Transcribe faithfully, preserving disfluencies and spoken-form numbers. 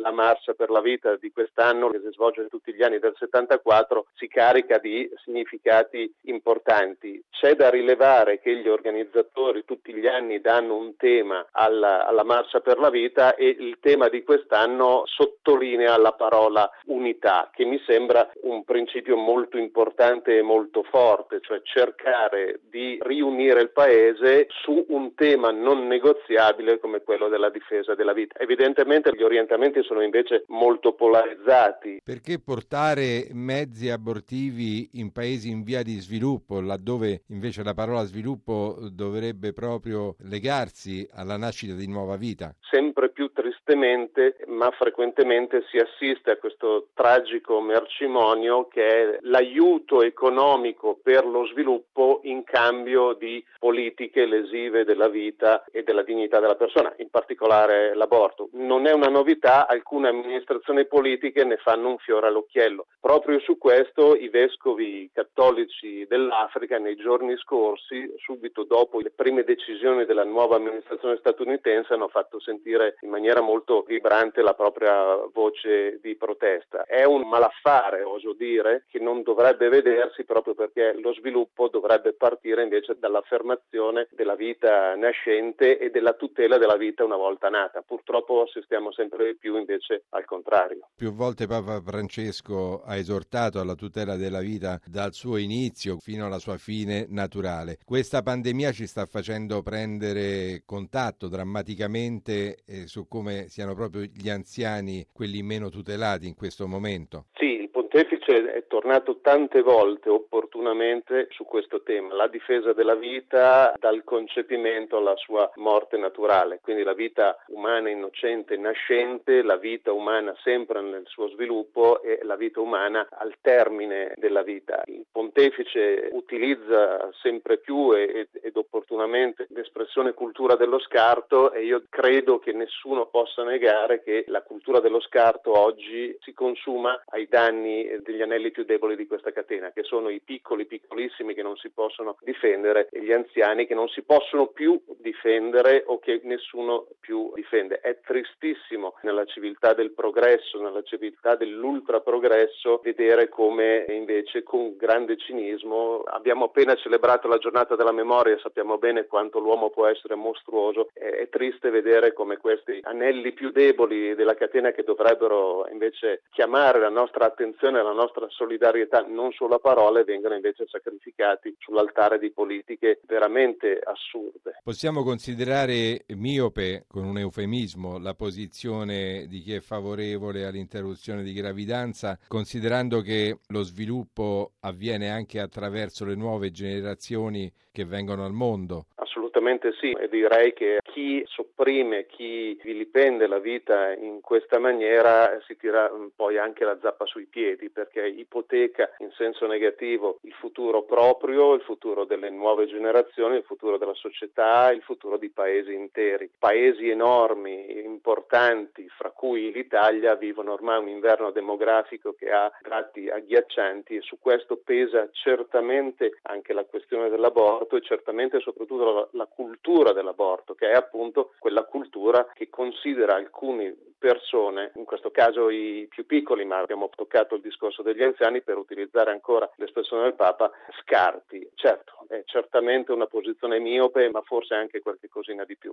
la Marcia per la Vita di quest'anno, che si svolge tutti gli anni del settantaquattro, si carica di significati importanti. C'è da rilevare che gli organizzatori tutti gli anni danno un tema alla, alla Marcia per la Vita e il tema di quest'anno sottolinea la parola unità, che mi sembra un principio molto importante e molto forte, cioè cercare di riunire il Paese su un tema non negoziabile come quello della difesa della vita. Evidentemente gli orientamenti sono invece molto polarizzati. Perché portare mezzi abortivi in paesi in via di sviluppo, laddove invece la parola sviluppo dovrebbe proprio legarsi alla nascita di nuova vita? Sempre più tristemente, ma frequentemente si assiste a questo tragico mercimonio che è l'aiuto economico per lo sviluppo in cambio di politiche lesive della vita e della dignità della persona, in particolare l'aborto. Non è una novità, alcune amministrazioni politiche ne fanno un fiore all'occhiello. Proprio su questo i vescovi cattolici dell'Africa nei giorni scorsi, subito dopo le prime decisioni della nuova amministrazione statunitense, hanno fatto sentire in maniera molto vibrante la propria voce di protesta. È un malaffare, oso dire, che non dovrebbe vedersi, proprio perché lo sviluppo dovrebbe partire invece dall'affermazione della vita nascente e della tutela della vita una volta nata. Purtroppo assistiamo sempre di più invece al contrario. Più volte Papa Francesco ha esortato alla tutela della vita dal suo inizio fino alla sua fine naturale. Questa pandemia ci sta facendo prendere contatto drammaticamente eh, su come siano proprio gli anziani quelli meno tutelati in questo momento. Sì, il Pontefice è tornato tante volte opportunamente su questo tema, la difesa della vita dal concepimento alla sua morte naturale, quindi la vita umana innocente nascente, la vita umana sempre nel suo sviluppo e la vita umana al termine della vita. Il Pontefice utilizza sempre più ed, ed opportunamente l'espressione cultura dello scarto e io credo che nessuno possa negare che la cultura dello scarto oggi si consuma ai danni degli anelli più deboli di questa catena, che sono i piccoli, piccolissimi che non si possono difendere e gli anziani che non si possono più difendere o che nessuno più difende. È tristissimo nella civiltà del progresso, nella civiltà dell'ultraprogresso, vedere come invece con grande cinismo abbiamo appena celebrato la giornata della memoria, sappiamo bene quanto l'uomo può essere mostruoso, è triste vedere come questi anelli più deboli della catena che dovrebbero invece chiamare la nostra attenzione e la nostra solidarietà non solo a parole vengono invece sacrificati sull'altare di politiche veramente assurde. Possiamo considerare miope, con un eufemismo, la posizione di chi è favorevole all'interruzione di gravidanza, considerando che lo sviluppo avviene anche attraverso le nuove generazioni che vengono al mondo? Assolutamente sì, e direi che chi sopprime, chi vilipende la vita in questa maniera si tira poi anche la zappa sui piedi, perché ipoteca in senso negativo il futuro proprio, il futuro delle nuove generazioni, il futuro della società, il futuro di paesi interi. Paesi enormi, importanti, fra cui l'Italia, vivono ormai un inverno demografico che ha tratti agghiaccianti e su questo pesa certamente anche la questione dell'aborto e certamente soprattutto la, la cultura dell'aborto, che è appunto quella cultura che considera alcune persone, in questo caso i più piccoli, ma abbiamo toccato il discorso degli anziani per utilizzare ancora l'espressione del Papa, scarti. Certo, è certamente una posizione miope, ma forse anche qualche cosina di più.